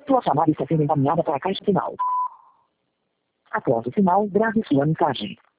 Sua chamada está sendo encaminhada para a caixa final. Após o sinal, grave sua mensagem.